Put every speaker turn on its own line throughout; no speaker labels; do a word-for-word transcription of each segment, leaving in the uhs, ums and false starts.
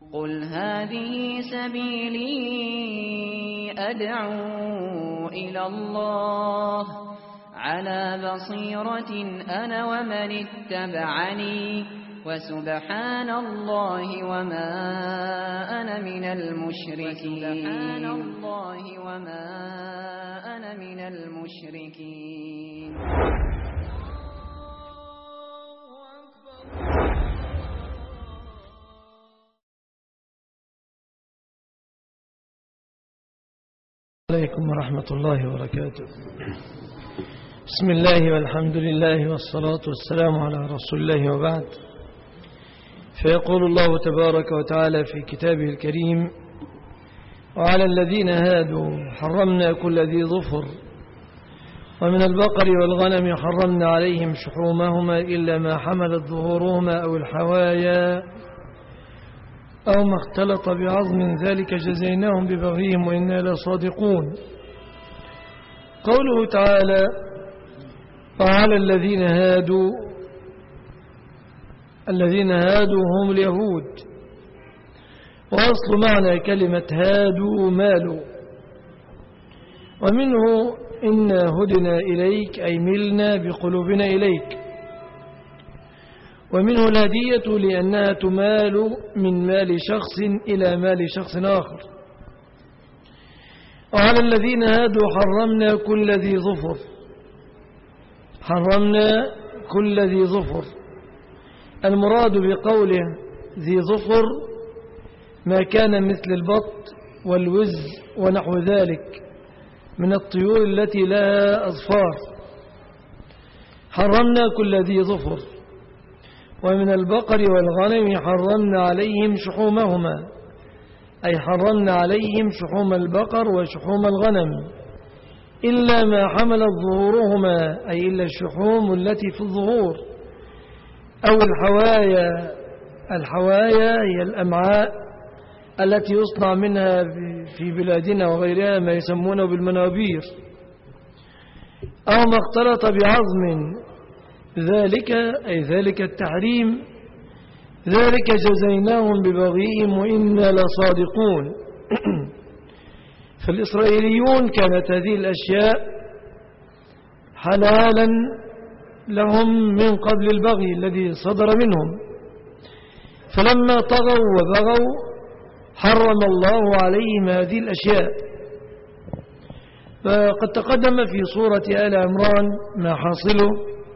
قل هذه سبيلي أدعو إلى الله على بصيرة أنا ومن اتبعني وسبحان الله وما أنا من المشركين سبحان الله وما أنا من المشركين.
عليكم ورحمة الله وبركاته. بسم الله والحمد لله والصلاة والسلام على رسول الله وبعد. فيقول الله تبارك وتعالى في كتابه الكريم: وعلى الذين هادوا حرمنا كل ذي ظفر ومن البقر والغنم حرمنا عليهم شحومهما إلا ما حملت ظهورهما أو الحوايا أو ما اختلط بعظم ذلك جزيناهم ببغيهم وإنا لصادقون. قوله تعالى: وعلى الذين هادوا، الذين هادوا هم اليهود، وأصل معنى كلمة هادوا مالوا، ومنه إنا هدنا إليك أي ملنا بقلوبنا إليك، ومنه الهدية لأنها تمال من مال شخص إلى مال شخص آخر. وعلى الذين هادوا حرمنا كل ذي ظفر، حرمنا كل ذي ظفر. المراد بقوله ذي ظفر ما كان مثل البط والوز ونحو ذلك من الطيور التي لها أظفار. حرمنا كل ذي ظفر. ومن البقر والغنم حرمنا عليهم شحومهما، أي حرمنا عليهم شحوم البقر وشحوم الغنم إلا ما حملت ظهورهما، أي إلا الشحوم التي في الظهور، أو الحوايا. الحوايا هي الأمعاء التي يصنع منها في بلادنا وغيرها ما يسمونه بالمنابير، أو ما اختلط بعظم ذلك، أي ذلك التحريم، ذلك جزيناهم ببغيهم وإنا لصادقون. فالإسرائيليون كانت هذه الأشياء حلالا لهم من قبل البغي الذي صدر منهم، فلما طغوا وبغوا حرم الله عليهم هذه الأشياء. فقد تقدم في سورة آل عمران ما حاصله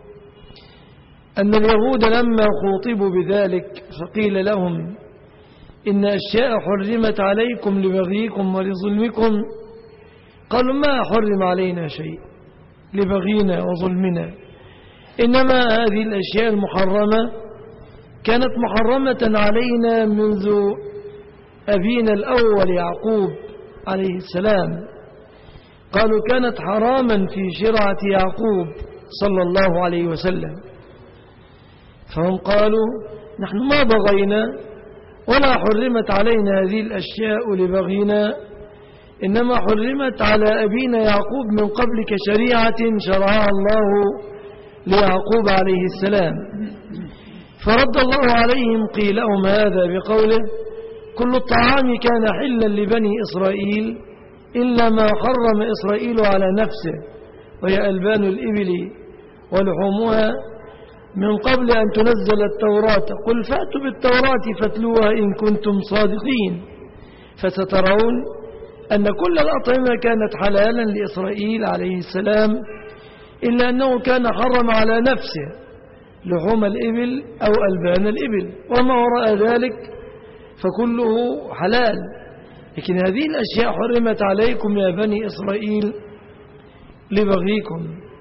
أن اليهود لما خوطبوا بذلك فقيل لهم: إن أشياء حرمت عليكم لبغيكم ولظلمكم. قالوا: ما حرم علينا شيء لبغينا وظلمنا، إنما هذه الأشياء المحرمة كانت محرمة علينا منذ أبينا الأول يعقوب عليه السلام. قالوا: كانت حراما في شرعة يعقوب صلى الله عليه وسلم. فهم قالوا: نحن ما بغينا ولا حرمت علينا هذه الأشياء لبغينا، إنما حرمت على أبينا يعقوب من قبل كشريعة شرعها الله ليعقوب عليه السلام. فرد الله عليهم قيلهم هذا بقوله: كل الطعام كان حلا لبني إسرائيل إلا ما حرم إسرائيل على نفسه، وهي ألبان الإبل ولحومها من قبل أن تنزل التوراة. قل فأتوا بالتوراة فاتلوها إن كنتم صادقين، فسترون أن كل الأطعمة كانت حلالا لإسرائيل عليه السلام إلا أنه كان حرم على نفسه لحوم الإبل أو ألبان الإبل، وما وراء ذلك فكله حلال. لكن هذه الأشياء حرمت عليكم يا بني إسرائيل لبغيكم.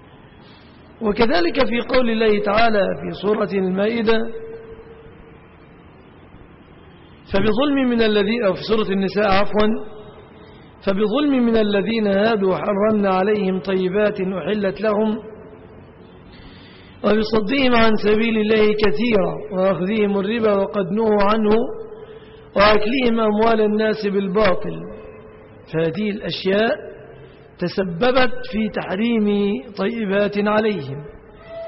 وكذلك في قول الله تعالى في سورة المائدة: فبظلم من الذين، أو في سورة النساء عفوا: فبظلم من الذين هادوا حرمنا عليهم طيبات أحلت لهم وبصدهم عن سبيل الله كثيرا وأخذهم الربا وقد نهوا عنه وأكلهم أموال الناس بالباطل. فهذه الأشياء تسببت في تحريم طيبات عليهم.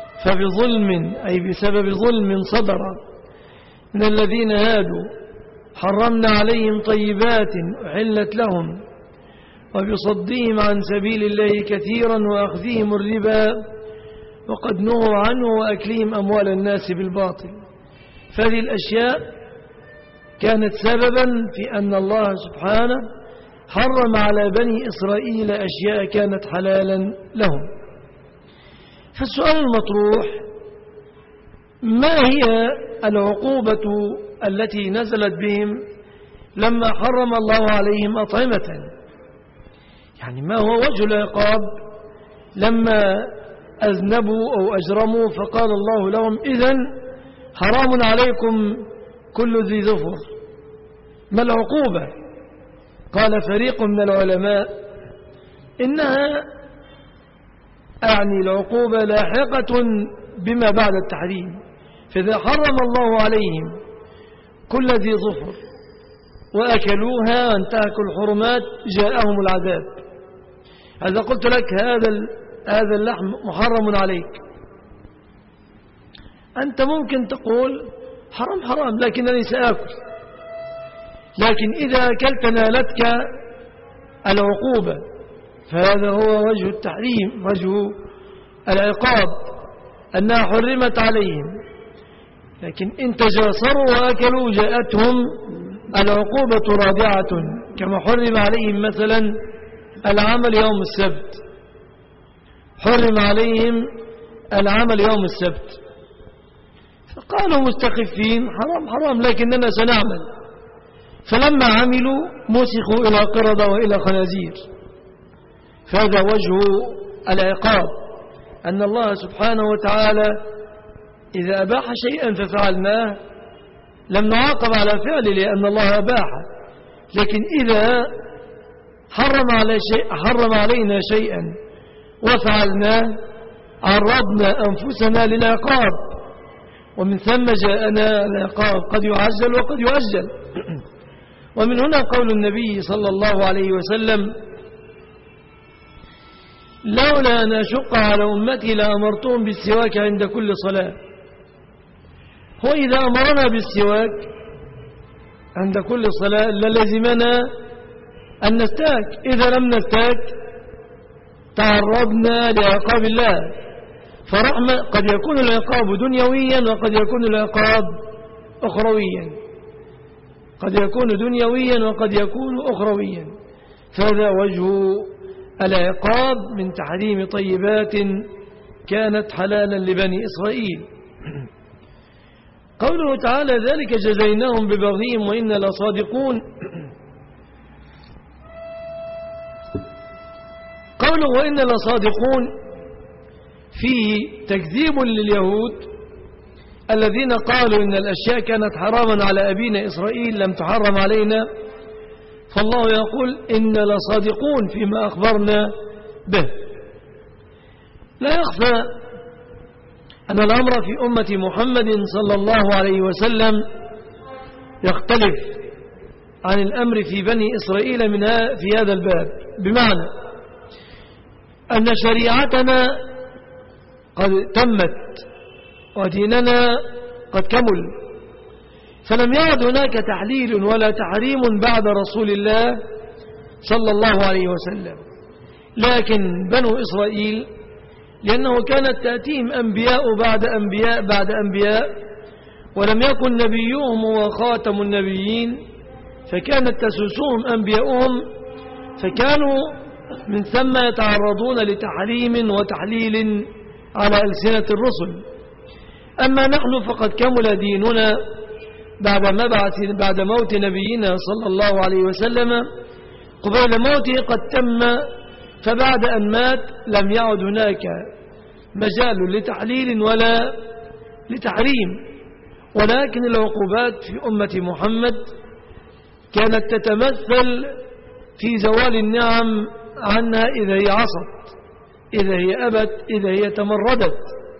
فبظلم أي بسبب ظلم صدر من الذين هادوا حرمنا عليهم طيبات أحلت لهم وبصدهم عن سبيل الله كثيرا وأخذهم الربا وقد نهوا عنه وأكلهم أموال الناس بالباطل. فهذه الأشياء كانت سببا في أن الله سبحانه حرم على بني إسرائيل أشياء كانت حلالا لهم. فالسؤال المطروح: ما هي العقوبة التي نزلت بهم لما حرم الله عليهم أطعمة؟ يعني ما هو وجه العقاب لما أذنبوا أو أجرموا فقال الله لهم إذن حرام عليكم كل ذي ظفر؟ ما العقوبة؟ قال فريق من العلماء إنها أعني العقوبة لاحقة بما بعد التحريم، فإذا حرم الله عليهم كل ذي ظفر وأكلوها وانتهكوا الحرمات جاءهم العذاب. إذا قلت لك هذا هذا اللحم محرم عليك، أنت ممكن تقول حرام حرام لكنني سآكل، لكن إذا أكلت نالتك العقوبة، فهذا هو وجه التحريم، وجه العقاب أنها حرمت عليهم. لكن إن تجاسروا وأكلوا جاءتهم العقوبة رادعة، كما حرم عليهم مثلا العمل يوم السبت، حرم عليهم العمل يوم السبت، فقالوا مستخفين حرام حرام لكننا سنعمل، فلما عملوا مسخوا إلى قردة وإلى خنازير. فهذا وجه العقاب، أن الله سبحانه وتعالى إذا أباح شيئا ففعلناه لم نعاقب على فعله لأن الله أباحه، لكن إذا حرم, على شيء حرم علينا شيئا وفعلناه عرضنا أنفسنا للعقاب، ومن ثم جاءنا العقاب قد يعجل وقد يؤجل. ومن هنا قول النبي صلى الله عليه وسلم: لولا أن أشق على أمتي لأمرتهم بالسواك عند كل صلاة. هو إذا أمرنا بالسواك عند كل صلاة للزمنا أن نستاك، إذا لم نستاك تعرضنا لعقاب الله. فرحمة قد يكون العقاب دنيويا وقد يكون العقاب أخرويا، قد يكون دنيويا وقد يكون أخرويا. فهذا وجه العقاب من تحريم طيبات كانت حلالا لبني إسرائيل. قوله تعالى: ذلك جزيناهم ببغيهم وإنا لصادقون. قوله وإنا لصادقون فيه تكذيب لليهود الذين قالوا إن الأشياء كانت حراما على أبينا إسرائيل لم تحرم علينا، فالله يقول إن لصادقون فيما أخبرنا به. لا يخفى أن الأمر في أمة محمد صلى الله عليه وسلم يختلف عن الأمر في بني إسرائيل منها في هذا الباب، بمعنى أن شريعتنا قد تمت وديننا قد كمل، فلم يعد هناك تحليل ولا تحريم بعد رسول الله صلى الله عليه وسلم. لكن بنو إسرائيل لأنه كانت تأتيهم أنبياء بعد أنبياء بعد أنبياء ولم يكن نبيهم هو خاتم النبيين، فكانت تسوسهم أنبياؤهم، فكانوا من ثم يتعرضون لتحريم وتحليل على ألسنة الرسل. أما نحن فقد كمل ديننا بعد مبعث بعد موت نبينا صلى الله عليه وسلم، قبل موته قد تم، فبعد أن مات لم يعد هناك مجال لتحليل ولا لتحريم. ولكن العقوبات في أمة محمد كانت تتمثل في زوال النعم عنها إذا هي عصت، إذا هي أبت، إذا هي تمردت،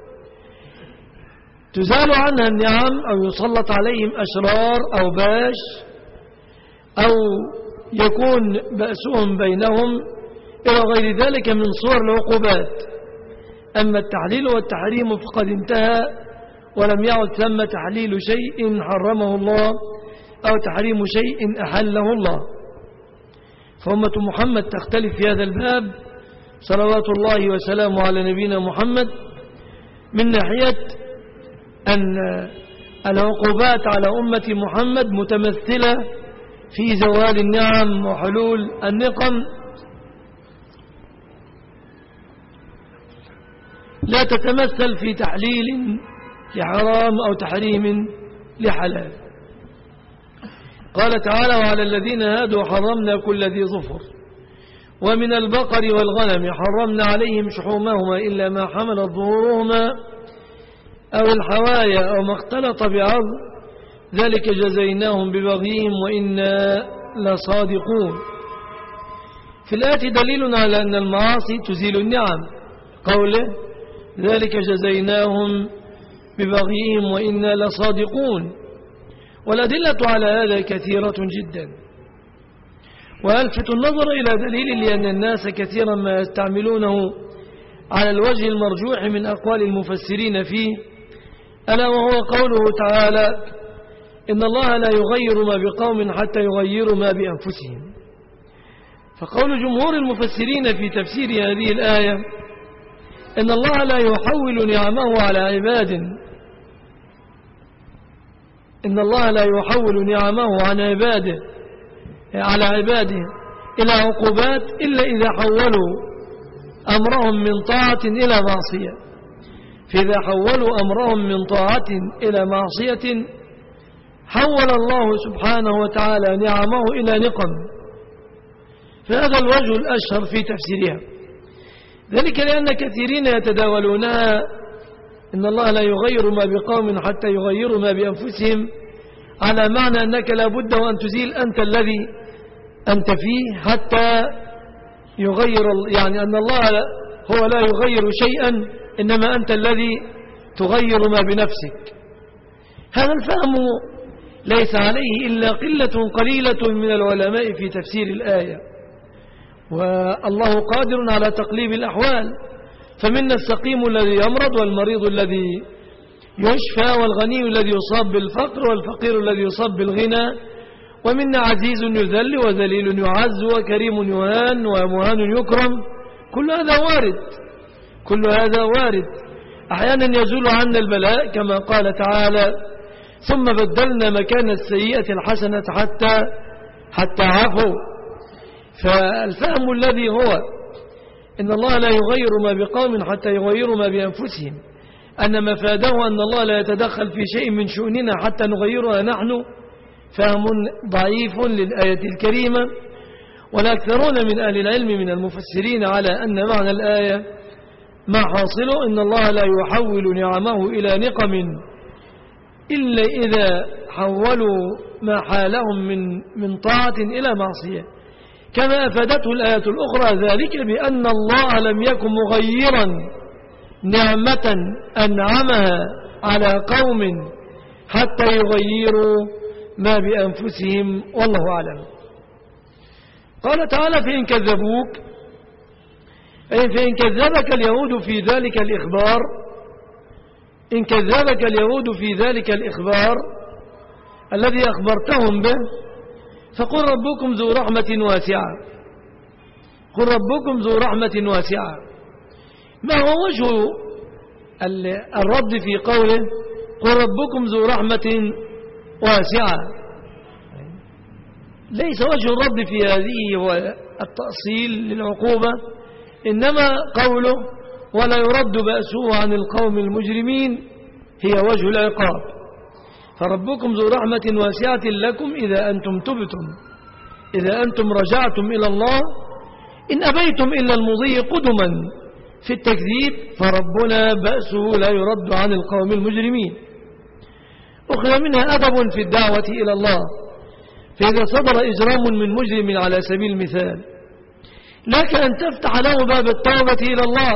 تزال عنها النعم أو يسلط عليهم أشرار أو باش أو يكون بأسهم بينهم إلى غير ذلك من صور العقوبات. أما التحليل والتحريم فقد انتهى ولم يعد ثم تحليل شيء حرمه الله أو تحريم شيء أحله الله. فأمة محمد تختلف في هذا الباب صلوات الله وسلامه على نبينا محمد من ناحية أن العقوبات على أمة محمد متمثلة في زوال النعم وحلول النقم، لا تتمثل في تحليل لحرام أو تحريم لحلال. قال تعالى: وعلى الذين هادوا حرمنا كل ذي ظفر ومن البقر والغنم حرمنا عليهم شحومهما إلا ما حملت ظهورهما أو الحوايا أو ما اختلط بعظم ذلك جزيناهم ببغيهم وإنا لصادقون. في الآية دليل على أن المعاصي تزيل النعم، قوله: ذلك جزيناهم ببغيهم وإنا لصادقون. والأدلة على هذا كثيرة جدا، وألفت النظر إلى دليل لأن الناس كثيرا ما يستعملونه على الوجه المرجوح من أقوال المفسرين فيه، ألا وهو قوله تعالى: إن الله لا يغير ما بقوم حتى يغيروا ما بأنفسهم. فقول جمهور المفسرين في تفسير هذه الآية إن الله لا يحول نعمه على عباده إن الله لا يحول نعمه عن عباده على عباده إلى عقوبات إلا إذا حولوا أمرهم من طاعة إلى معصية. فإذا حولوا أمرهم من طاعة إلى معصية حول الله سبحانه وتعالى نعمه إلى نقم. فهذا الوجه الأشهر في تفسيرها، ذلك لأن كثيرين يتداولونها إن الله لا يغير ما بقوم حتى يغيروا ما بأنفسهم، على معنى أنك لا بد وأن تزيل أنت الذي أنت فيه حتى يغير، يعني أن الله هو لا يغير شيئا إنما أنت الذي تغير ما بنفسك. هذا الفهم ليس عليه إلا قلة قليلة من العلماء في تفسير الآية، والله قادر على تقليب الأحوال. فمنا السقيم الذي يمرض والمريض الذي يشفى والغني الذي يصاب بالفقر والفقير الذي يصاب بالغنى، ومنا عزيز يذل وذليل يعز وكريم يهان ومهان يكرم. كل هذا وارد كل هذا وارد أحيانا يزول عنا البلاء كما قال تعالى: ثم بدلنا مكان السيئة الحسنة حتى حتى عفوا. فالفهم الذي هو إن الله لا يغير ما بقوم حتى يغيروا ما بأنفسهم، أن مفاده أن الله لا يتدخل في شيء من شؤوننا حتى نغيرها نحن، فهم ضعيف للآية الكريمة. والأكثرون من أهل العلم من المفسرين على أن معنى الآية ما حاصله إن الله لا يحول نعمه إلى نقم إلا إذا حولوا ما حالهم من من طاعة إلى معصية، كما أفادته الآية الأخرى ذلك بأن الله لم يكن مغيرا نعمة أنعمها على قوم حتى يغيروا ما بأنفسهم، والله أعلم. قال تعالى: فإن كذبوك أي فإن كذبك اليهود في ذلك الإخبار إن كذبك اليهود في ذلك الإخبار الذي أخبرتهم به فقل ربكم ذو رحمة واسعة قل ربكم ذو رحمة واسعة. ما هو وجه الرد في قوله قل ربكم ذو رحمة واسعة؟ ليس وجه الرد في هذه هو التأصيل للعقوبة، إنما قوله ولا يرد بأسه عن القوم المجرمين هي وجه العقاب. فربكم ذو رحمة واسعة لكم إذا أنتم تبتم إذا أنتم رجعتم إلى الله، إن أبيتم إلا المضي قدما في التكذيب فربنا بأسه لا يرد عن القوم المجرمين. أخذ منها أدب في الدعوة إلى الله، فإذا صدر إجرام من مجرم على سبيل المثال لك أن تفتح له باب التوبة إلى الله،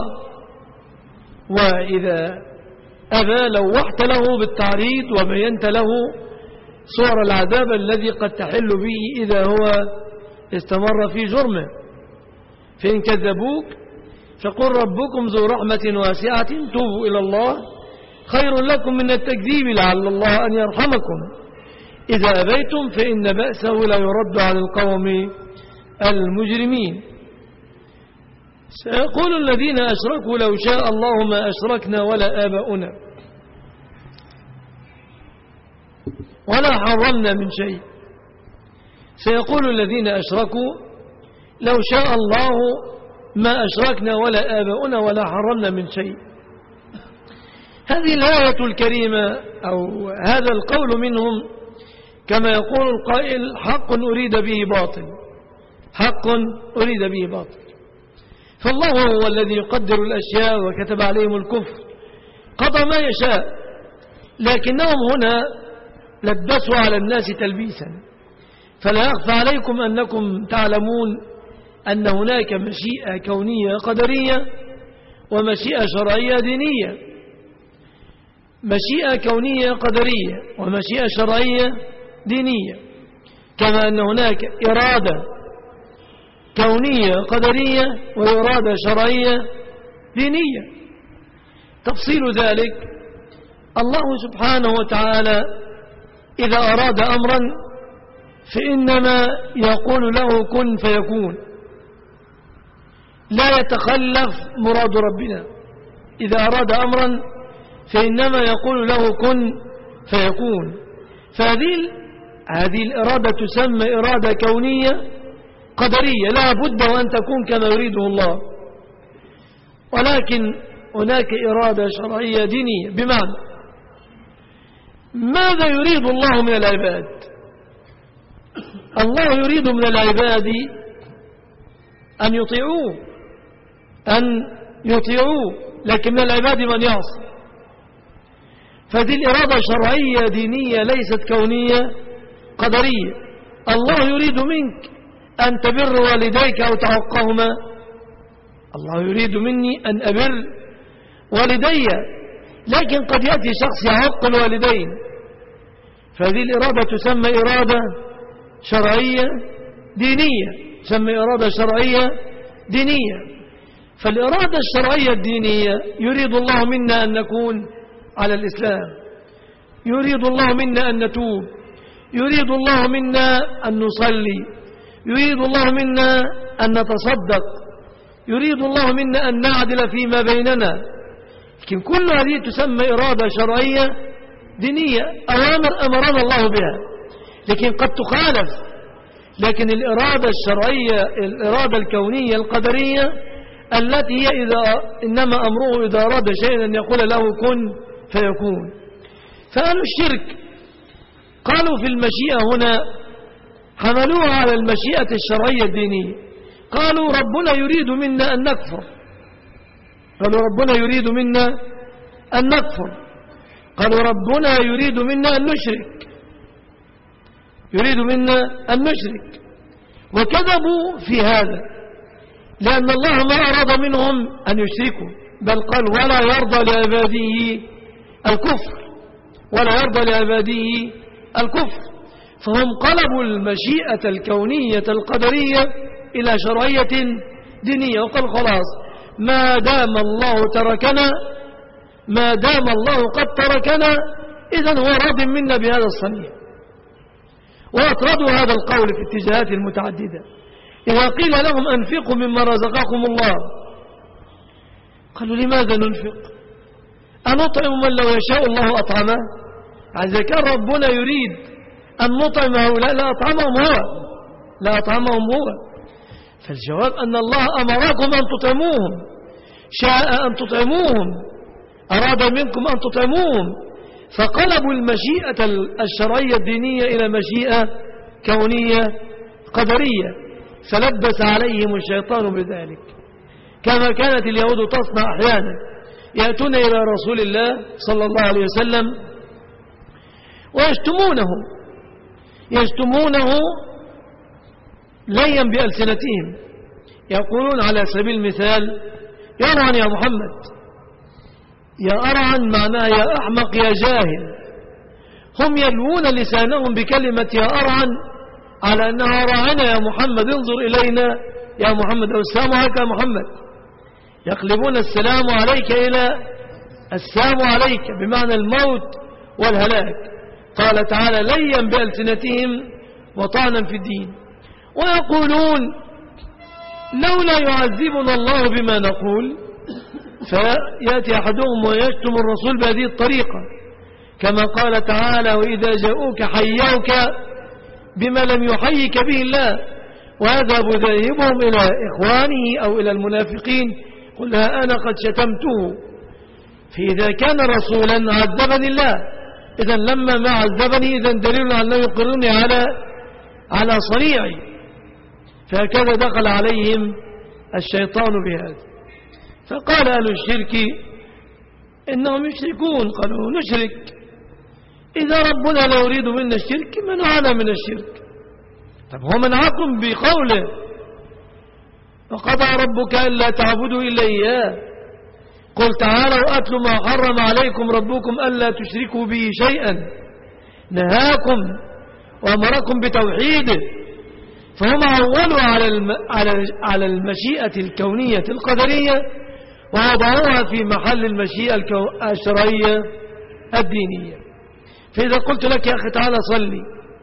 وإذا أبى لوحت له بالتعريض وبينت له صور العذاب الذي قد تحل به إذا هو استمر في جرمه. فإن كذبوك فقل ربكم ذو رحمة واسعة توبوا إلى الله خير لكم من التكذيب لعل الله أن يرحمكم إذا أبيتم فإن بأسه لا يرد على القوم المجرمين. سيقول الذين أشركوا لو شاء الله ما أشركنا ولا آباؤنا ولا حرمنا من شيء. سيقول الذين أشركوا لو شاء الله ما أشركنا ولا آباؤنا ولا حرمنا من شيء. هذه الآية الكريمة أو هذا القول منهم كما يقول القائل حق أريد به باطل، حق أريد به باطل. فالله هو الذي يقدر الأشياء وكتب عليهم الكفر، قضى ما يشاء، لكنهم هنا لبسوا على الناس تلبيسا. فلا يخفى عليكم أنكم تعلمون أن هناك مشيئة كونية قدرية ومشيئة شرعية دينية. مشيئة كونية قدرية ومشيئة شرعية دينية، كما أن هناك إرادة كونية قدرية وإرادة شرعية دينية. تفصيل ذلك الله سبحانه وتعالى إذا أراد أمرا فإنما يقول له كن فيكون، لا يتخلف مراد ربنا. إذا أراد أمرا فإنما يقول له كن فيكون. فهذه هذه الإرادة تسمى إرادة كونية قدرية، لا بد وأن تكون كما يريده الله. ولكن هناك إرادة شرعية دينية، بمعنى ماذا يريد الله من العباد؟ الله يريد من العباد أن يطيعوه أن يطيعوه لكن من العباد من يعصي. فهذه الإرادة شرعية دينية ليست كونية قدرية. الله يريد منك أن تبر والديك أو تعقهما، الله يريد مني أن أبر والدي، لكن قد يأتي شخص يعق الوالدين، فهذه الإرادة تسمى إرادة شرعية دينية، تسمى إرادة شرعية دينية. فالإرادة الشرعية الدينية يريد الله منا أن نكون على الإسلام، يريد الله منا أن نتوب، يريد الله منا أن نصلي، يريد الله منا أن نتصدق، يريد الله منا أن نعدل فيما بيننا. لكن كل هذه تسمى إرادة شرعية دينية، أوامر أمرنا الله بها، لكن قد تخالف. لكن الإرادة الشرعية الإرادة الكونية القدرية التي هي إذا إنما أمره إذا أراد شيئا أن يقول له كن فيكون. فأهل الشرك قالوا في المشيئة هنا حملوها على المشيئة الشرعية الدينية، قالوا ربنا يريد منا أن نكفر، قالوا ربنا يريد منا أن نكفر، قالوا ربنا يريد منا أن نشرك، يريد منا أن نشرك. وكذبوا في هذا، لأن الله ما أراد منهم أن يشركوا، بل قال ولا يرضى لعباده الكفر، ولا يرضى لعباده الكفر. فهم قلبوا المشيئة الكونية القدرية إلى شرعية دينية، وقال خلاص ما دام الله تركنا، ما دام الله قد تركنا إذن هو راض منا بهذا الصنيع. وأطردوا هذا القول في اتجاهات المتعددة. إذا قيل لهم أنفقوا مما رزقكم الله، قالوا لماذا ننفق؟ أنطعم من لو يشاء الله أطعمه؟ إذا كان ربنا يريد أن نطعم هؤلاء لا أطعمهم هو، لا أطعمهم هو. فالجواب أن الله أمركم أن تطعموهم، شاء أن تطعموهم، أراد منكم أن تطعموهم، فقلبوا المشيئة الشرعية الدينية إلى مشيئة كونية قدرية، فلبس عليهم الشيطان بذلك. كما كانت اليهود تصنع أحيانا، يأتون إلى رسول الله صلى الله عليه وسلم ويشتمونه، يشتمونه ليا بألسنتهم، يقولون على سبيل المثال يا أرعن يا محمد، يا أرعن معناه يا أحمق يا جاهل. هم يلوون لسانهم بكلمة يا أرعن على أنها راعنا يا محمد، انظر إلينا يا محمد، أو السلام عليك يا محمد. يقلبون السلام عليك إلى السلام عليك بمعنى الموت والهلاك. قال تعالى ليا بألسنتهم وطعنا في الدين ويقولون لولا يعذبنا الله بما نقول، فيأتي أحدهم ويشتم الرسول بهذه الطريقة كما قال تعالى وإذا جاءوك حيوك بما لم يحيك به الله وهذا بذاهبهم إلى إخوانه أو إلى المنافقين قل ها أنا قد شتمته. فإذا كان رسولا عذبني الله، إذن لما ما عذبني إذن دليل على أنه يقرني على على صنيعي. فهكذا دخل عليهم الشيطان بهذا. فقال أهل الشرك إنهم يشركون، قالوا نشرك، إذا ربنا لا يريد منا الشرك منعنا من الشرك. طب هو منعكم بقوله وقضى ربك ألا تعبدوا إلا إياه، قل تعالوا أتلوا ما حرم عليكم ربكم ألا تشركوا به شيئا، نهاكم وأمركم بتوحيده. فهم عولوا على على المشيئة الكونية القدرية ووضعوها في محل المشيئة الشرعية الدينية. فإذا قلت لك يا أخي تعالى صلي،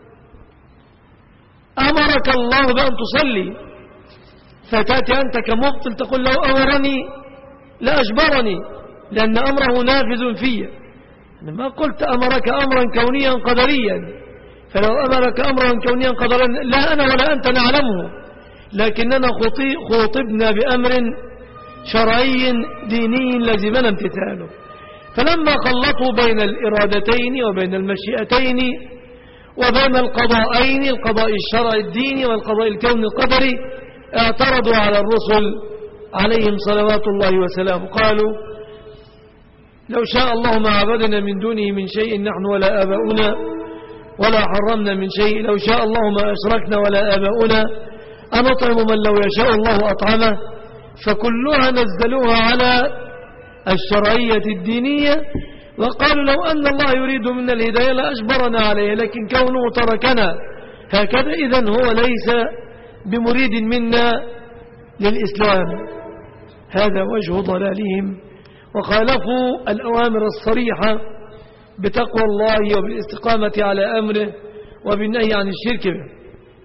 أمرك الله بأن تصلي، فتأتي أنت كمبطل تقول لو أمرني لأجبرني لأن أمره نافذ فيه. أنا ما قلت أمرك أمرا كونيا قدريا، فلو أمرك أمرا كونيا قدريا لا أنا ولا أنت نعلمه، لكننا خطبنا بأمر شرعي ديني لزمنا امتثاله. فلما خلطوا بين الإرادتين وبين المشيئتين وبين القضاءين، القضاء الشرعي الديني والقضاء الكوني القدري، اعترضوا على الرسل عليهم صلوات الله وسلامه. قالوا لو شاء الله ما عبدنا من دونه من شيء نحن ولا آباؤنا ولا حرمنا من شيء، لو شاء الله ما أشركنا ولا آباؤنا، أنطعم من لو يشاء الله أطعمه. فكلها نزلوها على الشرعية الدينية وقالوا لو أن الله يريد منا الهداية لأجبرنا عليه، لكن كونه تركنا هكذا إذن هو ليس بمريد منا للإسلام. هذا وجه ضلالهم، وخالفوا الأوامر الصريحة بتقوى الله وبالاستقامة على أمره وبالنهي عن الشرك به.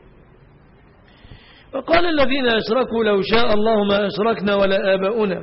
وقال الذين أشركوا لو شاء الله ما أشركنا ولا آباؤنا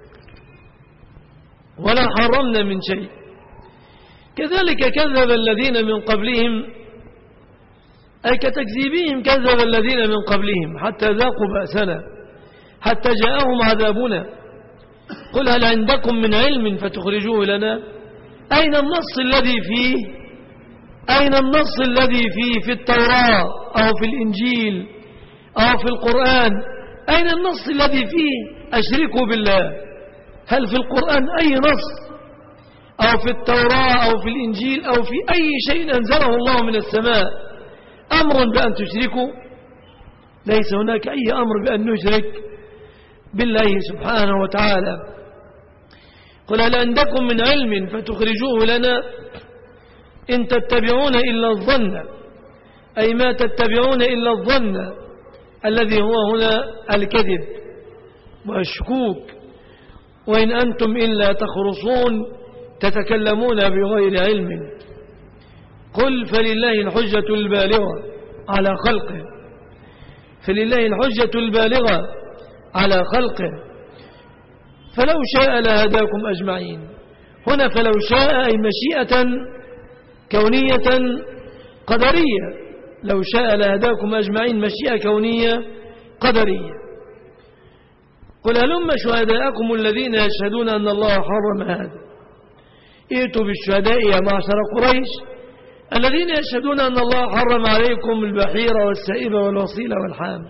ولا حرمنا من شيء. كذلك كذب الذين من قبلهم، أي كتكذيبهم كذب الذين من قبلهم حتى ذاقوا بأسنا حتى جاءهم عذابنا. قل هل عندكم من علم فتخرجوه لنا؟ أين النص الذي فيه أين النص الذي فيه في التوراة أو في الإنجيل أو في القرآن؟ أين النص الذي فيه أشركوا بالله؟ هل في القرآن أي نص أو في التوراة أو في الإنجيل أو في أي شيء أنزله الله من السماء أمر بأن تشركوا؟ ليس هناك أي أمر بأن نشرك بالله سبحانه وتعالى. قل هل عندكم من علم فتخرجوه لنا؟ إن تتبعون إلا الظن، أي ما تتبعون إلا الظن الذي هو هنا الكذب والشكوك، وإن أنتم إلا تخرصون تتكلمون بغير علم. قل فلله الحجة البالغة على خلقه، فلله الحجة البالغة على خلقه فلو شاء لهداكم أجمعين. هنا فلو شاء أي مشيئة كونية قدرية، لو شاء لهداكم أجمعين مشيئة كونية قدرية. قل هلم شهداءكم الذين يشهدون أن الله حرم هذا، ائتوا بالشهداء يا معشر قريش الذين يشهدون أن الله حرم عليكم البحير والسائب والوصيل والحام،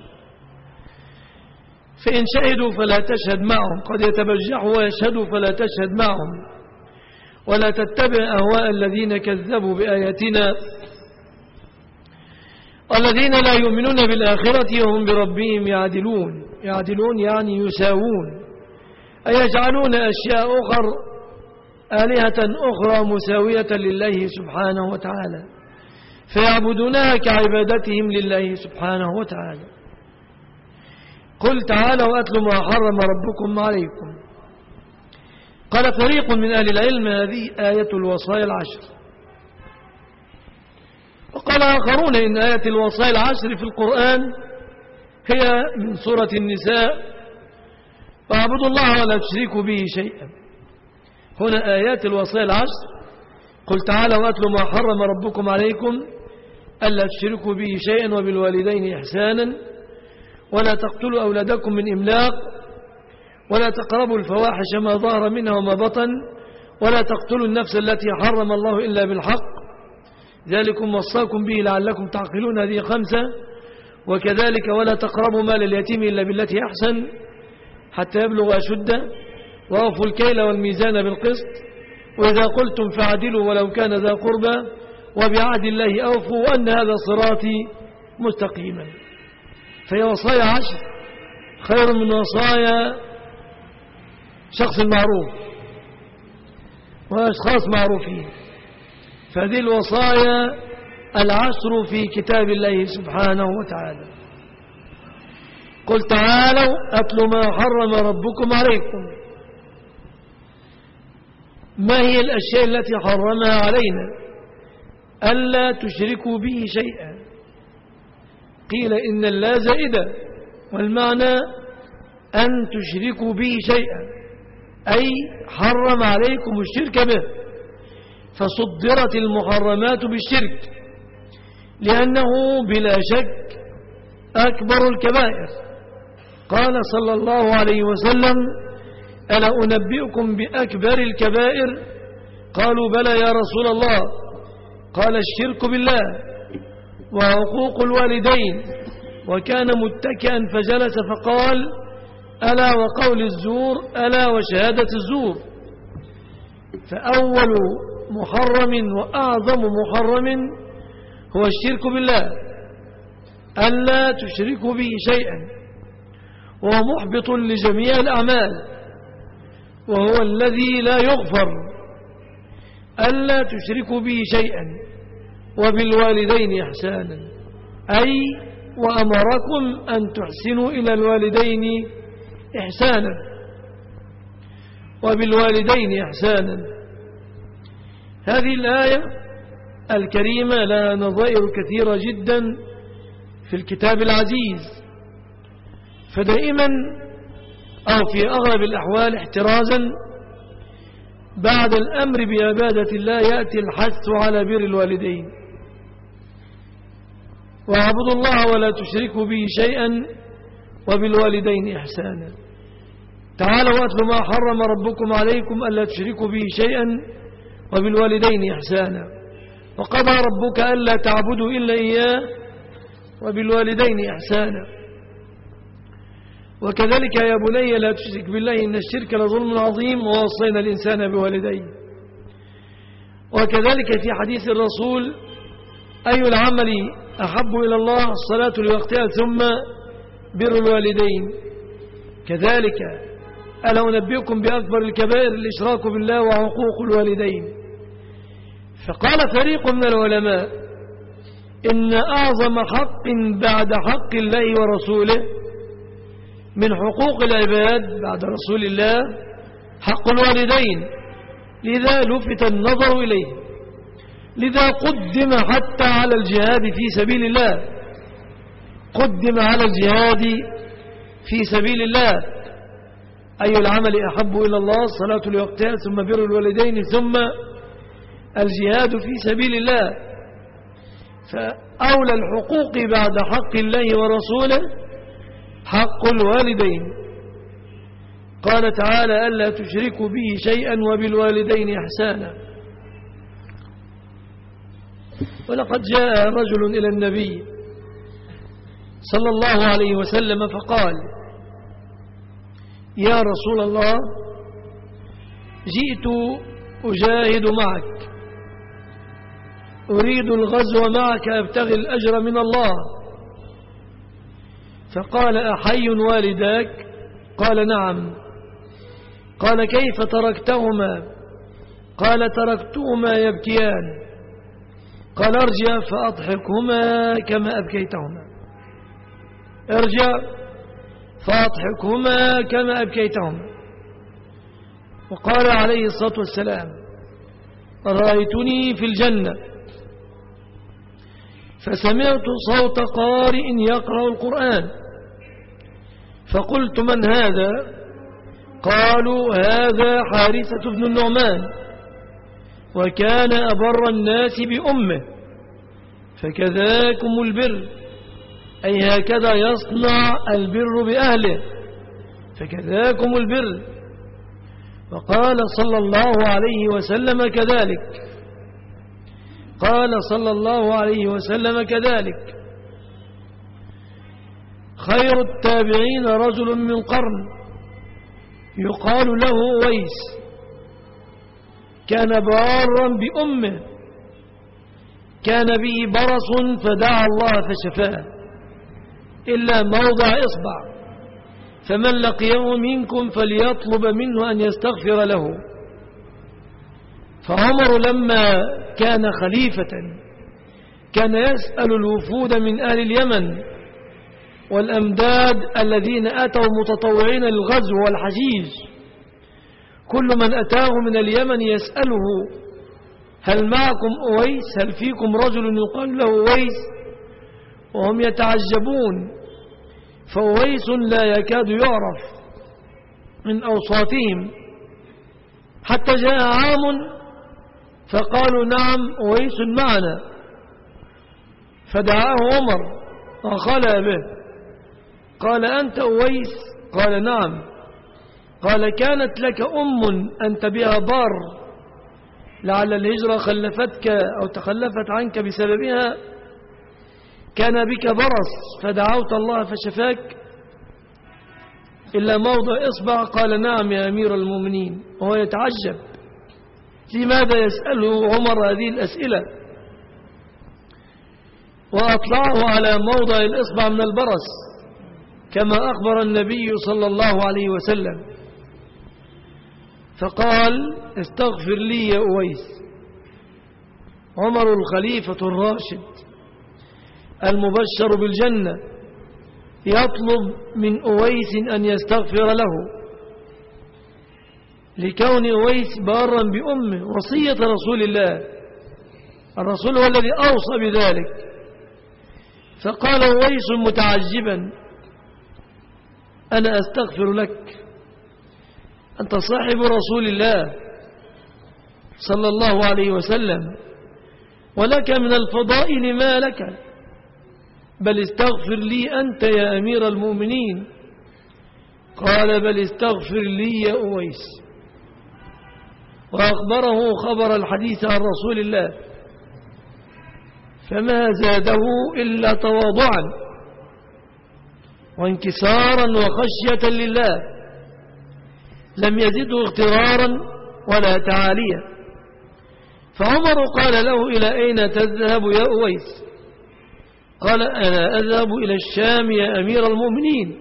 فإن شهدوا فلا تشهد معهم، قد يتبجحوا ويشهدوا فلا تشهد معهم، ولا تتبع أهواء الذين كذبوا بآياتنا والذين لا يؤمنون بالآخرة وهم بربهم يعدلون. يعدلون يعني يساوون، أي يجعلون أشياء أخر آلهة أخرى مساوية لله سبحانه وتعالى فيعبدونها كعبادتهم لله سبحانه وتعالى. قل تعالوا أتلوا ما حرم ربكم عليكم. قال فريق من أهل العلم هذه آية الوصايا العشر، وقال آخرون إن آية الوصايا العشر في القرآن هي من سورة النساء: واعبدوا الله ولا تشركوا به شيئا. هنا آيات الوصايا العشر: قل تعالوا واتلوا ما حرم ربكم عليكم ألا تشركوا به شيئا وبالوالدين إحسانا ولا تقتلوا أولادكم من إملاق ولا تقربوا الفواحش ما ظهر منها وما بطن ولا تقتلوا النفس التي حرم الله إلا بالحق ذلكم وصاكم به لعلكم تعقلون. هذه خمسة. وكذلك ولا تقربوا مال اليتيم إلا بالتي أحسن حتى يبلغ أشده وأوفوا الكيل والميزان بالقسط وإذا قلتم فاعدلوا ولو كان ذا قربى وبعهد الله أوفوا وأن هذا صراطي مستقيما. فهي وصايا عشر خير من وصايا شخص معروف وأشخاص معروفين. فهذه الوصايا العشر في كتاب الله سبحانه وتعالى. قل تعالوا أتلوا ما حرم ربكم عليكم. ما هي الأشياء التي حرمها علينا؟ ألا تشركوا به شيئا. قيل إن اللا زائدة والمعنى أن تشركوا به شيئا أي حرم عليكم الشرك به، فصدرت المحرمات بالشرك لأنه بلا شك أكبر الكبائر. قال صلى الله عليه وسلم: ألا أنبئكم بأكبر الكبائر؟ قالوا: بلى يا رسول الله. قال: الشرك بالله وعقوق الوالدين. وكان متكئا فجلس فقال: ألا وقول الزور، ألا وشهادة الزور. فأول محرم وأعظم محرم هو الشرك بالله، ألا تشركوا به شيئا، وهو محبط لجميع الأعمال وهو الذي لا يغفر. ألا تشركوا به شيئا وبالوالدين إحسانا أي وأمركم أن تحسنوا إلى الوالدين إحسانا وبالوالدين إحسانا. هذه الآية الكريمة لها نظائر كثيرة جدا في الكتاب العزيز، فدائما أو في أغلب الأحوال احترازا بعد الأمر بعبادة الله يأتي الحث على بر الوالدين. واعبدوا الله ولا تشركوا به شيئا وبالوالدين إحسانا. تعالوا واتلوا ما حرم ربكم عليكم ألا تشركوا به شيئا وبالوالدين إحسانا. وقضى ربك ألا تعبدوا إلا إياه وبالوالدين إحسانا. وكذلك يا بني لا تشرك بالله إن الشرك لظلم عظيم ووصينا الإنسان بوالديه. وكذلك في حديث الرسول: أي العمل أحب إلى الله؟ الصلاة لوقتها ثم بر الوالدين. كذلك ألا أنبئكم بأكبر الكبائر الإشراك بالله وعقوق الوالدين. فقال فريق من العلماء إن أعظم حق بعد حق الله ورسوله من حقوق العباد بعد رسول الله حق الوالدين، لذا لفت النظر إليه، لذا قدم حتى على الجهاد في سبيل الله، قدم على الجهاد في سبيل الله. أي العمل أحب إلى الله؟ الصلاة لوقتها ثم بر الوالدين ثم الجهاد في سبيل الله. فأولى الحقوق بعد حق الله ورسوله حق الوالدين. قال تعالى: ألا تشركوا به شيئا وبالوالدين إحسانا. ولقد جاء رجل إلى النبي صلى الله عليه وسلم فقال: يا رسول الله، جئت أجاهد معك، أريد الغزو معك أبتغي الأجر من الله. فقال: أحي والداك؟ قال: نعم. قال: كيف تركتهما؟ قال: تركتهما يبكيان. قال: ارجع فأضحكهما كما أبكيتهما، ارجع فأضحكهما كما أبكيتهما. وقال عليه الصلاة والسلام: رأيتني في الجنة فسمعت صوت قارئ يقرأ القرآن، فقلت: من هذا؟ قالوا: هذا حارثة بن النعمان، وكان أبر الناس بأمه، فكذاكم البر، أي هكذا يصنع البر بأهله، فكذاكم البر. وقال صلى الله عليه وسلم كذلك، قال صلى الله عليه وسلم كذلك: خير التابعين رجل من قرن يقال له أويس، كان بارا بأمه، كان به برص فدعا الله فشفاه إلا موضع إصبع، فمن لقيه منكم فليطلب منه أن يستغفر له. فعمر لما كان خليفة كان يسأل الوفود من أهل اليمن والأمداد الذين أتوا متطوعين للغزو والحجيج، كل من أتاه من اليمن يسأله: هل معكم أويس؟ هل فيكم رجل يقال له أويس؟ وهم يتعجبون، فأويس لا يكاد يعرف من أوصافهم، حتى جاء عام فقالوا: نعم أويس معنا، فدعاه عمر وخلى به، قال: أنت أويس؟ قال: نعم. قال: كانت لك أم أنت بها بار، لعل الهجرة خلفتك أو تخلفت عنك بسببها، كان بك برص فدعوت الله فشفاك إلا موضع إصبع؟ قال: نعم يا أمير المؤمنين. وهو يتعجب لماذا يسأله عمر هذه الأسئلة، وأطلعه على موضع الإصبع من البرص كما أخبر النبي صلى الله عليه وسلم، فقال: استغفر لي يا أويس. عمر الخليفة الراشد المبشر بالجنة يطلب من أويس أن يستغفر له، لكون أويس بارا بأمه، وصية رسول الله، الرسول هو الذي أوصى بذلك. فقال أويس متعجبا: أنا أستغفر لك، أنت صاحب رسول الله صلى الله عليه وسلم، ولك من الفضائل ما لك، بل استغفر لي أنت يا أمير المؤمنين. قال: بل استغفر لي يا أويس. وأخبره خبر الحديث عن رسول الله، فما زاده إلا تواضعا وانكسارا وخشية لله، لم يزده اغترارا ولا تعاليا. فعمر قال له: إلى أين تذهب يا أويس؟ قال: أنا أذهب إلى الشام يا أمير المؤمنين.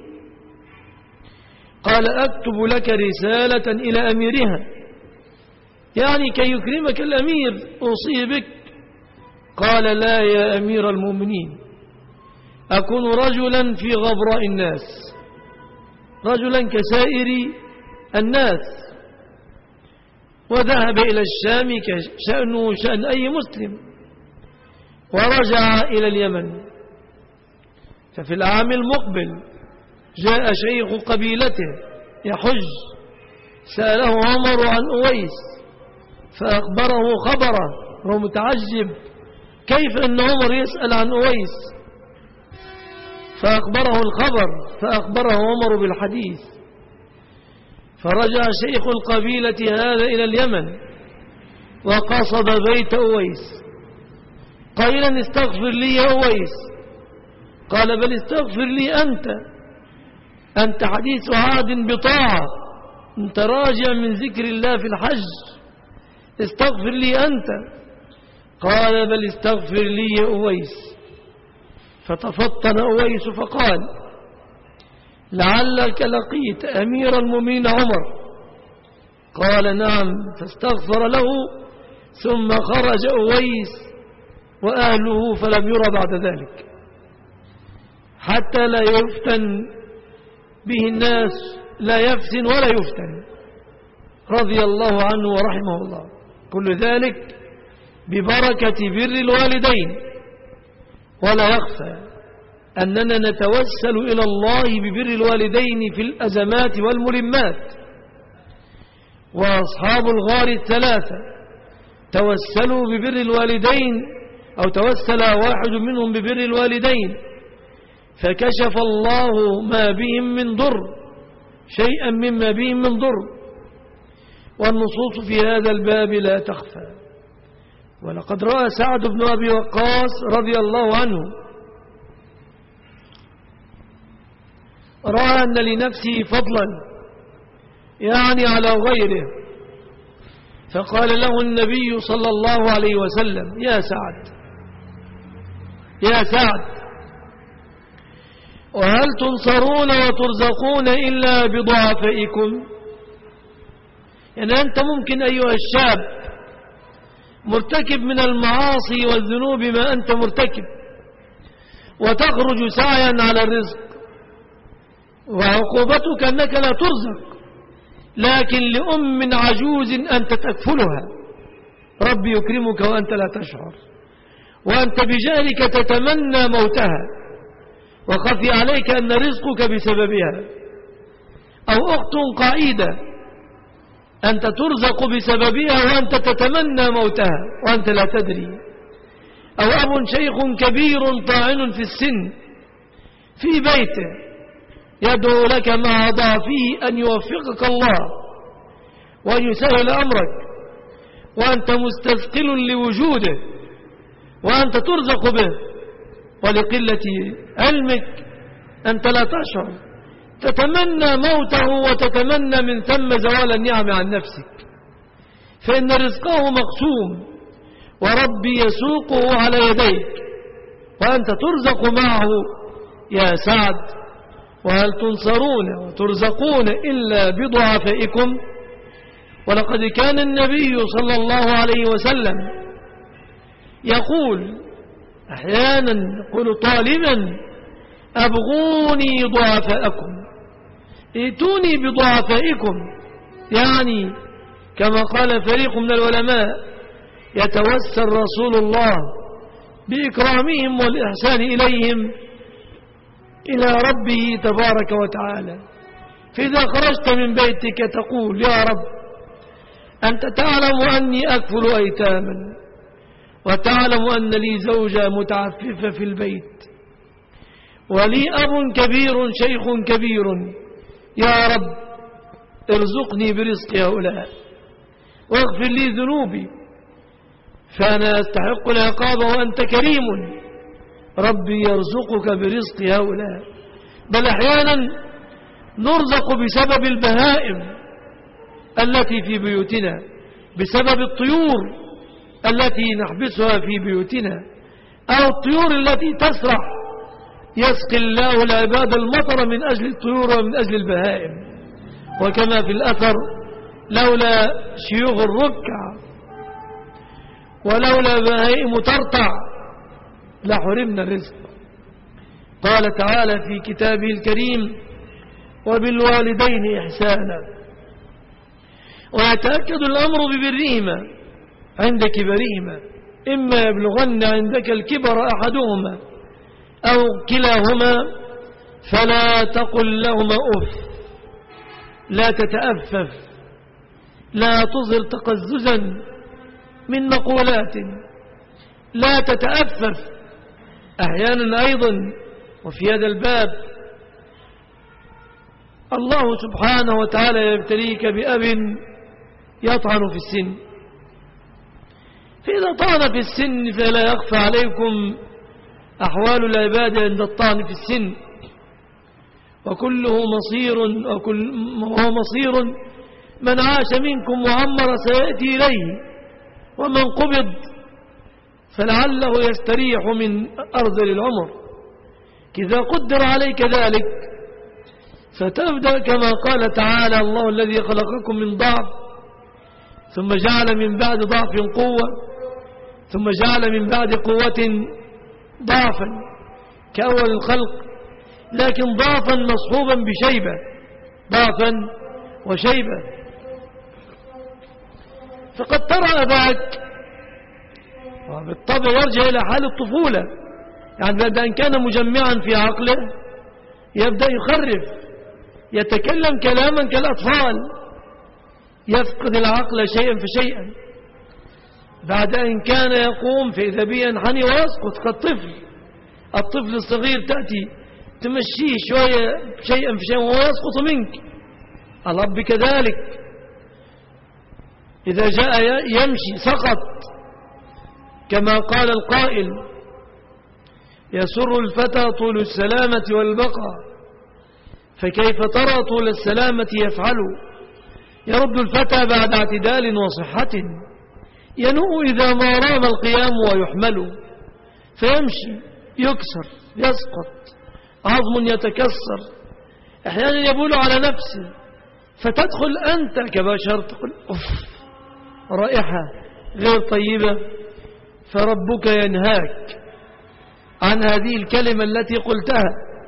قال: أكتب لك رسالة إلى أميرها، يعني كي يكرمك الأمير، أوصي بك. قال: لا يا أمير المؤمنين، أكون رجلا في غبراء الناس، رجلا كسائر الناس. وذهب إلى الشام كشأنه شأن أي مسلم، ورجع إلى اليمن. ففي العام المقبل جاء شيخ قبيلته يحج، سأله عمر عن أويس فأخبره خبره، وهو متعجب كيف أن عمر يسأل عن أويس، فأخبره الخبر، فأخبره عمر بالحديث. فرجع شيخ القبيلة هذا إلى اليمن وقصد بيت أويس قائلا: استغفر لي يا أويس. قال: بل استغفر لي أنت، أنت حديث عهد بطاعة، أنت راجع من ذكر الله في الحج، استغفر لي أنت. قال: بل استغفر لي يا أويس. فتفطن أويس فقال: لعلك لقيت أمير المؤمنين عمر. قال: نعم. فاستغفر له، ثم خرج أويس وأهله فلم يرى بعد ذلك، حتى لا يفتن به الناس، لا يفتن ولا يفتن، رضي الله عنه ورحمه الله. كل ذلك ببركة بر الوالدين ولا يخفى أننا نتوسل إلى الله ببر الوالدين في الأزمات والملمات. وأصحاب الغار الثلاثة توسلوا ببر الوالدين، أو توسل واحد منهم ببر الوالدين فكشف الله ما بهم من ضر، شيئا مما بهم من ضر. والنصوص في هذا الباب لا تخفى. ولقد رأى سعد بن أبي وقاص رضي الله عنه، رأى أن لنفسه فضلا يعني على غيره، فقال له النبي صلى الله عليه وسلم: يا سعد يا سعد، وهل تنصرون وترزقون إلا بضعفائكم؟ يعني أنت ممكن أيها الشاب مرتكب من المعاصي والذنوب ما أنت مرتكب، وتخرج سعيا على الرزق، وعقوبتك أنك لا ترزق، لكن لأم عجوز أنت تكفلها، ربي يكرمك وأنت لا تشعر، وأنت بجهلك تتمنى موتها، وخفي عليك أن رزقك بسببها. أو أخت قائدة أنت ترزق بسببها وأنت تتمنى موتها وأنت لا تدري. أو أب شيخ كبير طاعن في السن في بيته يدعو لك مع ضعفه أن يوفقك الله وأن يسهل أمرك، وأنت مستثقل لوجوده وأنت ترزق به، ولقلة علمك أنت لا تشعر، تتمنى موته وتتمنى من ثم زوال النعم عن نفسك، فإن رزقه مقسوم وربي يسوقه على يديك وأنت ترزق معه. يا سعد، وهل تنصرون وترزقون إلا بضعفائكم؟ ولقد كان النبي صلى الله عليه وسلم يقول أحيانا، يقول طالبا: أبغوني ضعفاءكم، ائتوني بضعفائكم. يعني كما قال فريق من العلماء: يتوسل رسول الله بإكرامهم والإحسان إليهم إلى ربه تبارك وتعالى. فإذا خرجت من بيتك تقول: يا رب، أنت تعلم أني أكفل أيتاما، وتعلم أن لي زوجة متعففة في البيت، ولي أب كبير شيخ كبير، يا رب ارزقني برزق هؤلاء واغفر لي ذنوبي، فأنا أستحق العقاب وأنت كريم، ربي يرزقك برزق هؤلاء. بل أحيانا نرزق بسبب البهائم التي في بيوتنا، بسبب الطيور التي نحبسها في بيوتنا، أو الطيور التي تسرح، يسقي الله العباد المطر من أجل الطيور ومن أجل البهائم. وكما في الأثر: لولا شيوخ الركع ولولا بهائم ترتع لحرمنا الرزق. قال تعالى في كتابه الكريم: وبالوالدين إحسانا. ويتأكد الأمر ببرهما عند كبرهما، إما يبلغن عندك الكبر أحدهما أو كلاهما فلا تقل لهما أف، لا تتأفف، لا تظهر تقززا من مقولات، لا تتأفف. أحيانا أيضا وفي هذا الباب الله سبحانه وتعالى يبتليك بأب يطعن في السن، فإذا طعن في السن فلا يخفى عليكم أحوال العباد عند الطعن في السن، وكله مصير وكل وهو مصير من عاش منكم وعمر سيأتي إليه، ومن قبض فلعله يستريح من أرذل العمر. إذا قدر عليك ذلك فتبدأ كما قال تعالى: الله الذي خلقكم من ضعف ثم جعل من بعد ضعف قوة ثم جعل من بعد قوة ضعفا كأول الخلق، لكن ضعفا مصحوبا بشيبة، ضعفا وشيبة. فقد ترى أباك وبالطبع يرجع إلى حال الطفولة، يعني بعد أن كان مجمعا في عقله يبدأ يخرف، يتكلم كلاما كالأطفال، يفقد العقل شيئا فشيئا. بعد أن كان يقوم فإذا به ينحني ويسقط كالطفل. الطفل الصغير تأتي تمشيه شوية شيئا فشيئا وهو يسقط منك. الأب كذلك إذا جاء يمشي سقط، كما قال القائل: يسر الفتى طول السلامة والبقاء، فكيف ترى طول السلامة يفعل؟ يرد الفتى بعد اعتدال وصحة، ينوء إذا ما رام القيام ويحمل، فيمشي يكسر يسقط، عظم يتكسر، أحيانا يبول على نفسه، فتدخل أنت كبشر تقول أف رائحة غير طيبة، فربك ينهاك عن هذه الكلمة التي قلتها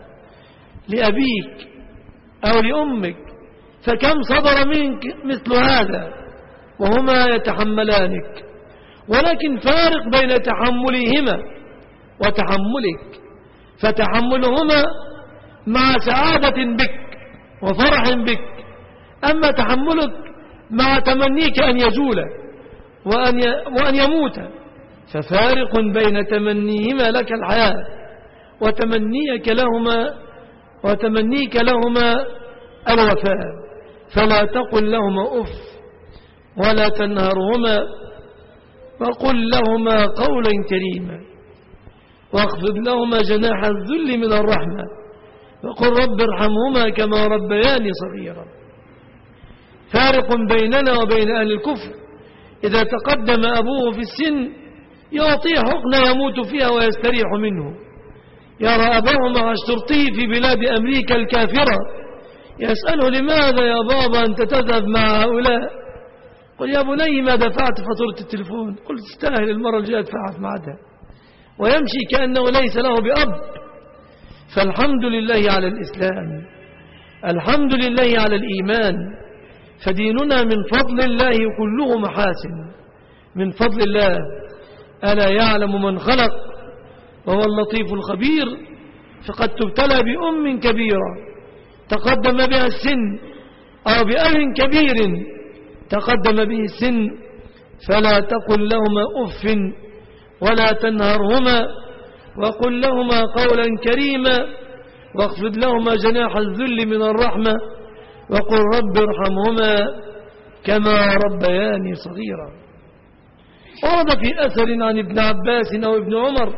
لأبيك أو لأمك، فكم صدر منك مثل هذا وهما يتحملانك. ولكن فارق بين تحملهما وتحملك، فتحملهما مع سعادة بك وفرح بك، أما تحملك مع تمنيك أن يزول وأن وأن يموت، ففارق بين تمنيهما لك الحياة وتمنيك لهما وتمنيك لهما الوفاء. فلا تقل لهما أف ولا تنهرهما، وقل لهما قولا كريما، واخفض لهما جناح الذل من الرحمة، وقل رب ارحمهما كما ربياني صغيرا. فارق بيننا وبين أهل الكفر، إذا تقدم أبوه في السن يعطيه حقنة يموت فيها ويستريح منه. يرى أباه مع الشرطي في بلاد أمريكا الكافرة يسأله: لماذا يا بابا أنت تذهب مع هؤلاء؟ قل: يا بني ما دفعت فاتورة التلفون. قل: تستاهل، المرة الجاية ادفعها في ميعادها. ويمشي كأنه ليس له بأب. فالحمد لله على الإسلام، الحمد لله على الإيمان، فديننا من فضل الله كله محاسن، من فضل الله. ألا يعلم من خلق وهو اللطيف الخبير؟ فقد تبتلى بأم كبيرة تقدم بها السن، أو بأب كبير تقدم به السن، فلا تقل لهما أف ولا تنهرهما، وقل لهما قولا كريما، واخفض لهما جناح الذل من الرحمة، وقل رب ارحمهما كما ربياني صغيرا. ورد في أثر عن ابن عباس أو ابن عمر،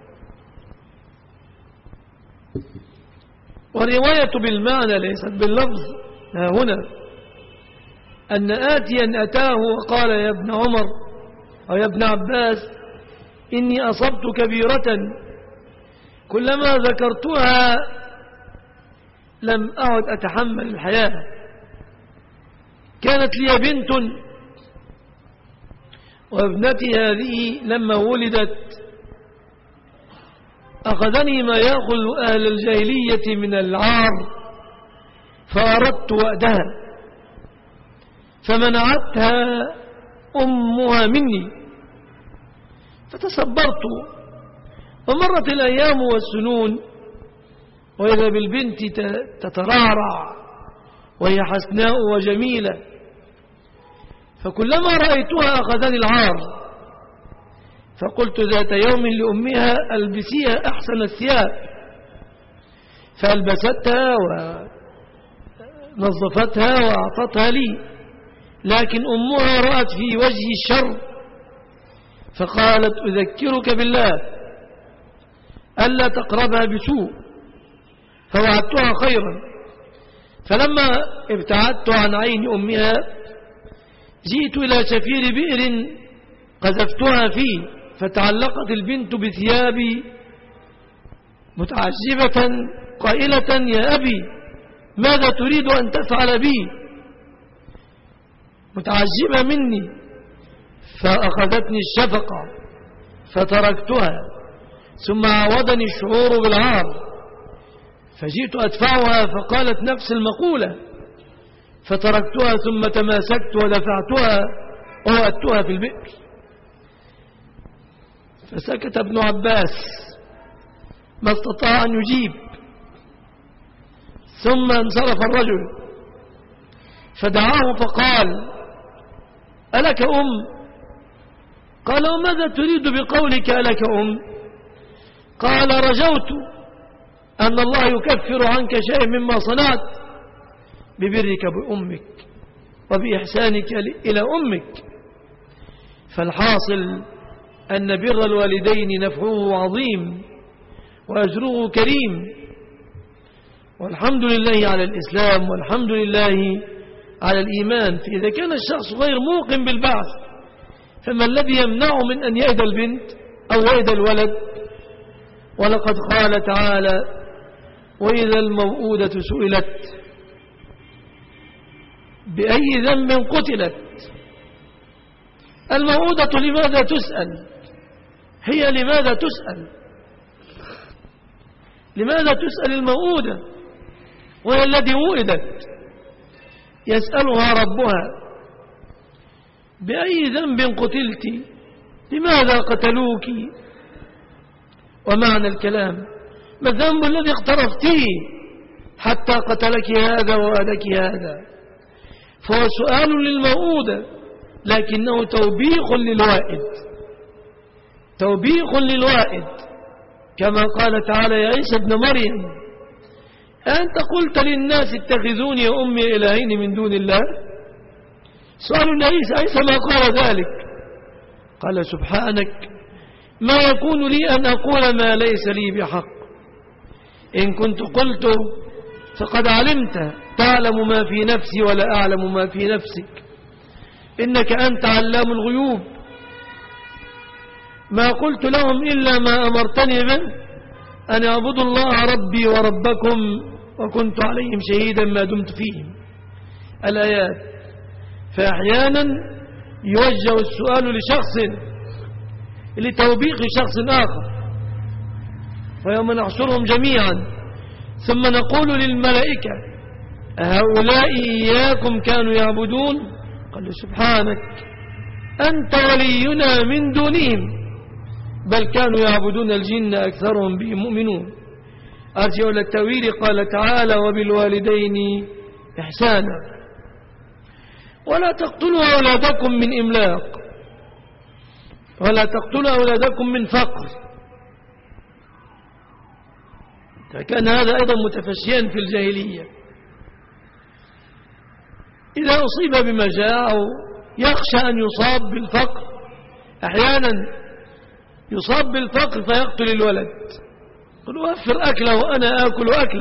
والرواية بالمعنى ليست باللفظ ها هنا، أن آتيا أتاه وقال: يا ابن عمر أو يا ابن عباس، إني أصبت كبيرة كلما ذكرتها لم أعد أتحمل الحياة. كانت لي بنت، وابنتي هذه لما ولدت أخذني ما يأخذ أهل الجاهلية من العار، فأردت وأدها، فمنعتها أمها مني، فتصبرت. ومرت الأيام والسنون، وإذا بالبنت تترعرع وهي حسناء وجميلة، فكلما رأيتها أخذني العار، فقلت ذات يوم لأمها: ألبسيها أحسن الثياب، فألبستها ونظفتها وأعطتها لي، لكن أمها رأت في وجهي الشر، فقالت: أذكرك بالله ألا تقربها بسوء، فوعدتها خيرا. فلما ابتعدت عن عين أمها جئت إلى شفير بئر قذفتها فيه، فتعلقت البنت بثيابي متعجبة قائلة: يا أبي ماذا تريد أن تفعل بي؟ متعجبة مني، فأخذتني الشفقة فتركتها، ثم عودني الشعور بالعار، فجئت أدفعها، فقالت نفس المقولة، فتركتها، ثم تماسكت ودفعتها ووأدتها في البئر. فسكت ابن عباس ما استطاع أن يجيب. ثم انصرف الرجل فدعاه فقال: ألك أم؟ قال: وماذا تريد بقولك ألك أم؟ قال: رجوت أن الله يكفر عنك شيء مما صنعت ببرك بأمك وبإحسانك إلى أمك. فالحاصل أن بر الوالدين نفعه عظيم وأجره كريم، والحمد لله على الإسلام والحمد لله على الإيمان. فإذا كان الشخص غير موقن بالبعث فما الذي يمنعه من أن يأذى البنت أو يأذى الولد؟ ولقد قال تعالى: وإذا الموءودة سئلت بأي ذنب قتلت. الموءودة لماذا تسأل؟ هي لماذا تسأل؟ لماذا تسأل الموءودة وهي التي وئدت؟ يسألها ربها: بأي ذنب قتلت؟ لماذا قتلوك؟ ومعنى الكلام: ما الذنب الذي اقترفتيه حتى قتلك هذا وأذاك هذا؟ فهو سؤال للموءودة لكنه توبيخ للوائد، توبيخ للوائد، كما قال تعالى: يا عيسى ابن مريم أنت قلت للناس اتخذوني وأمي إلهين من دون الله؟ سؤال عيسى: عيسى ما قال ذلك؟ قال: سبحانك ما يكون لي أن أقول ما ليس لي بحق، إن كنت قلت فقد علمت، تعلم ما في نفسي ولا أعلم ما في نفسك، إنك أنت علام الغيوب. ما قلت لهم إلا ما أمرتني به أن اعبدوا الله ربي وربكم وكنت عليهم شهيدا ما دمت فيهم. الآيات. فأحيانا يوجه السؤال لشخص لتوبيخ شخص آخر. ويوم نحشرهم جميعا ثم نقول للملائكة: أهؤلاء إياكم كانوا يعبدون؟ قال: سبحانك أنت ولينا من دونهم بل كانوا يعبدون الجن أكثرهم بهم مؤمنون. أرجع إلى التأويل. قال تعالى: وبالوالدين إحسانا. ولا تقتلوا أولادكم من إملاق، ولا تقتلوا أولادكم من فقر. فكان هذا أيضا متفشيا في الجاهلية. إذا أصيب بمجاعة أو يخشى أن يصاب بالفقر، أحيانا يصاب بالفقر فيقتل الولد، قل وفر أكله وأنا آكل أكله.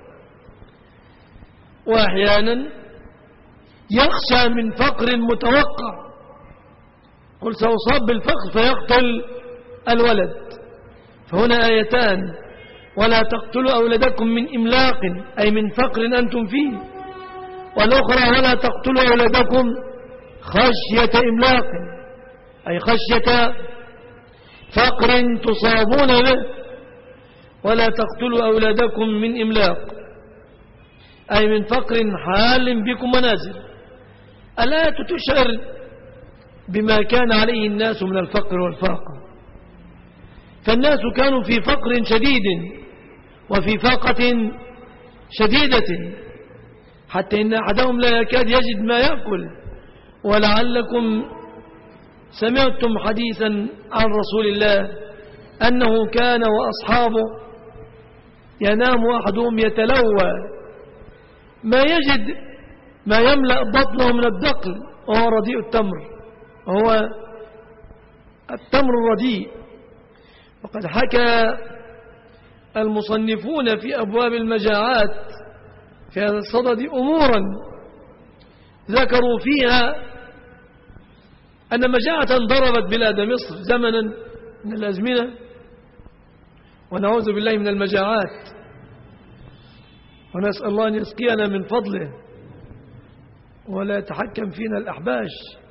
وأحيانا يخشى من فقر متوقع، قل سأصاب بالفقر فيقتل الولد. فهنا آيتان: ولا تقتلوا أولادكم من إملاق أي من فقر أنتم فيه، والأخرى: ولا تقتلوا أولادكم خشية إملاق أي خشية فقر تصابون به. ولا تقتلوا أولادكم من إملاق أي من فقر حال بكم منازل. الآية تشعر بما كان عليه الناس من الفقر والفاقة. فالناس كانوا في فقر شديد وفي فاقة شديدة، حتى إن أحدهم لا يكاد يجد ما يأكل. ولعلكم سمعتم حديثا عن رسول الله أنه كان وأصحابه ينام أحدهم يتلوى ما يجد ما يملأ بطنه من الدقل، وهو رديء التمر، وهو التمر الرديء. وقد حكى المصنفون في أبواب المجاعات في هذا الصدد أمورا ذكروا فيها أن مجاعة ضربت بلاد مصر زمنا من الأزمنة، ونعوذ بالله من المجاعات، ونسأل الله أن يسقينا من فضله ولا يتحكم فينا الأحباش.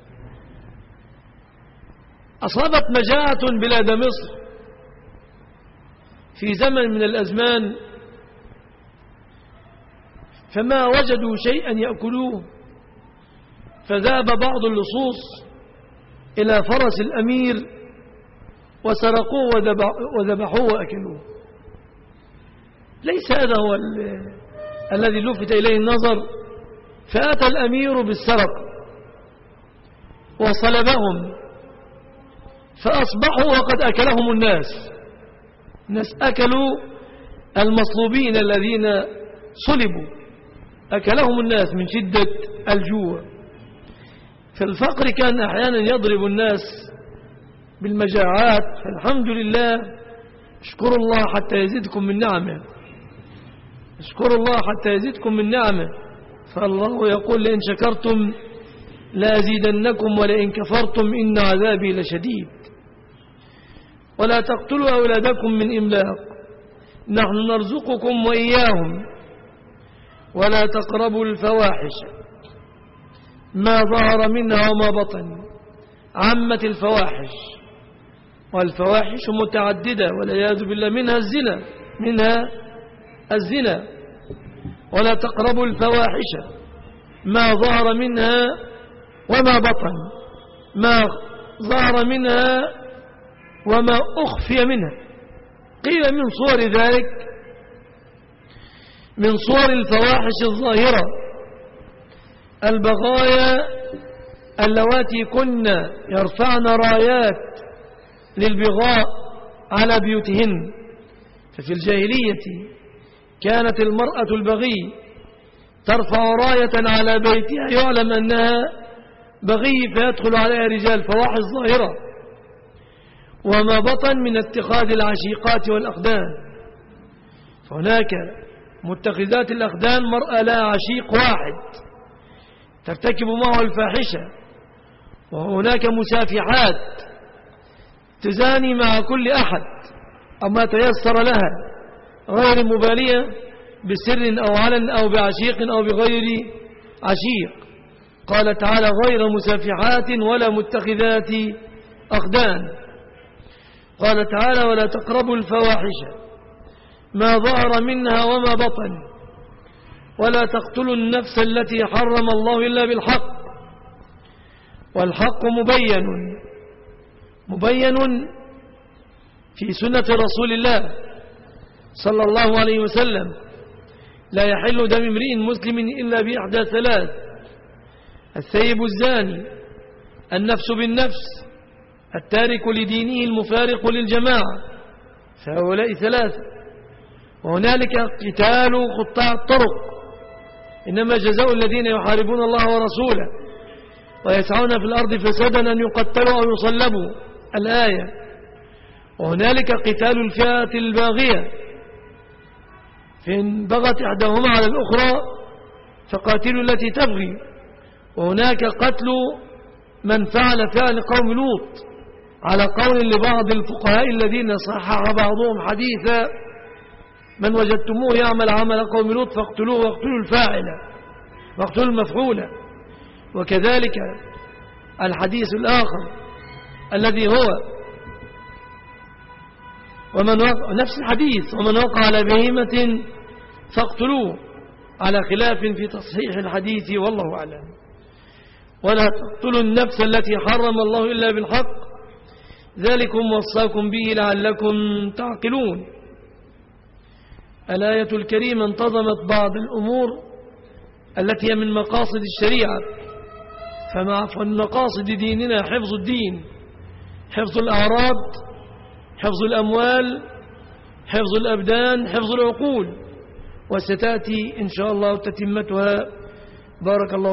أصابت مجاعة بلاد مصر في زمن من الأزمان، فما وجدوا شيئا يأكلوه، فذهب بعض اللصوص إلى فرس الأمير وسرقوه وذبحوه وأكلوه. ليس هذا هو الذي لفت إليه النظر. فأتى الأمير بالسرق وصلبهم، فأصبحوا وقد أكلهم الناس. الناس أكلوا المصلوبين الذين صلبوا، أكلهم الناس من شدة الجوع. فالفقر كان أحيانا يضرب الناس بالمجاعات. فالحمد لله، اشكروا الله حتى يزيدكم من نعمه، اشكروا الله حتى يزيدكم من نعمه. فالله يقول: لئن شكرتم لأزيدنكم ولئن كفرتم إن عذابي لشديد. ولا تقتلوا أولادكم من إملاق، نحن نرزقكم وإياهم. ولا تقربوا الفواحش ما ظهر منها وما بطن. عمت الفواحش، والفواحش متعددة والعياذ بالله، منها الزنا منها الزنا. ولا تقربوا الفواحش ما ظهر منها وما بطن، ما ظهر منها وما أخفي منها. قيل من صور ذلك، من صور الفواحش الظاهرة البغايا اللواتي كن يرفعن رايات للبغاء على بيوتهن. ففي الجاهلية كانت المرأة البغي ترفع راية على بيتها يعلم أنها بغي فيدخل عليها رجال، فواحش ظاهرة. وما بطن من اتخاذ العشيقات والأخدان، فهناك متخذات الأخدان مرأة لا عشيق واحد ترتكب معه الفاحشة، وهناك مسافحات تزاني مع كل أحد أو ما تيسر لها، غير مبالية بسر أو علن أو بعشيق أو بغير عشيق. قال تعالى: غير مسافحات ولا متخذات أخدان. قال تعالى: ولا تقربوا الفواحش ما ظهر منها وما بطن، ولا تقتلوا النفس التي حرم الله إلا بالحق. والحق مبين مبين في سنة رسول الله صلى الله عليه وسلم: لا يحل دم امرئ مسلم إلا بإحدى ثلاث: الثيب الزاني، النفس بالنفس، التارك لدينه المفارق للجماعة. فهؤلاء ثلاثة. وهنالك قتال قطاع الطرق، إنما جزاء الذين يحاربون الله ورسوله ويسعون في الأرض فسادا أن يقتلوا أو يصلبوا، الآية. وهنالك قتال الفئات الباغية، فإن بغت إحداهما على الأخرى فقاتلوا التي تبغي. وهناك قتل من فعل فعل قوم لوط، على قول لبعض الفقهاء الذين صحح بعضهم حديثا: من وجدتموه يعمل عمل قوم لوط فاقتلوه واقتلوا الفاعل واقتلوا المفعول. وكذلك الحديث الآخر الذي هو ومن وقع نفس الحديث: ومن وقع على بهيمة فاقتلوه، على خلاف في تصحيح الحديث والله أعلم. ولا تقتلوا النفس التي حرم الله إلا بالحق، ذلكم وصاكم به لعلكم تعقلون. الآية الكريمة انتظمت بعض الأمور التي هي من مقاصد الشريعة. فمن مقاصد ديننا حفظ الدين، حفظ الأعراض، حفظ الأموال، حفظ الأبدان، حفظ العقول. وستأتي إن شاء الله تتمتها. بارك الله